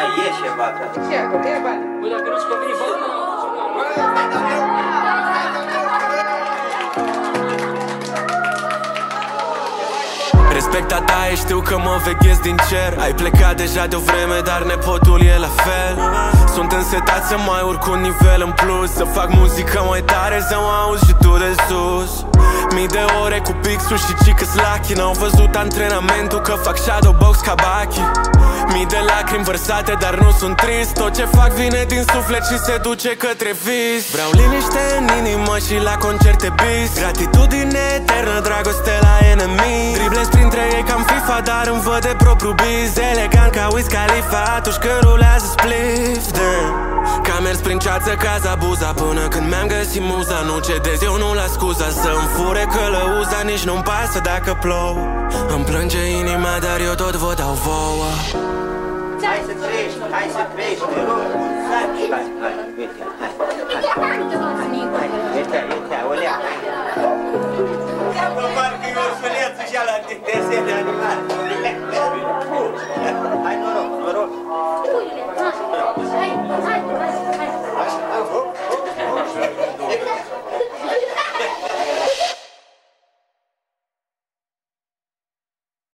Hai, ieși ceva, frate. Ce acolo? Ia bani. Băi, dacă nu-ți conveni bani, Respecta ta e, știu că mă veghez din cer. Ai plecat deja de o vreme, dar nepotul e la fel. Sunt însetat să mai urc un nivel în plus, să fac muzică mai tare, să mă auzi și tu de sus. Mii de ore cu pixul și cică-s lucky. N-au văzut antrenamentul că fac shadowbox ca Baki. Mii de lacrimi vărsate, dar nu sunt trist. Tot ce fac vine din suflet și se duce către vis. Vreau liniște în inimă și la concerte bis. Gratitudine eternă, dragoste la enemy. Driblez printre ei cam FIFA, dar îmi văd de propriu biz. Elegant ca Wiz Khalifa atunci când rulează spliff. Că am mers prin ceață ca Zabuza până când mi-am găsit muza. Nu cedez, eu nu las scuza să-mi fure călăuza. Nici nu-mi pasă dacă plouă. Îmi plânge inima, dar eu tot vă dau vouă. Hai să treci, te rog. Hai, uite, hai.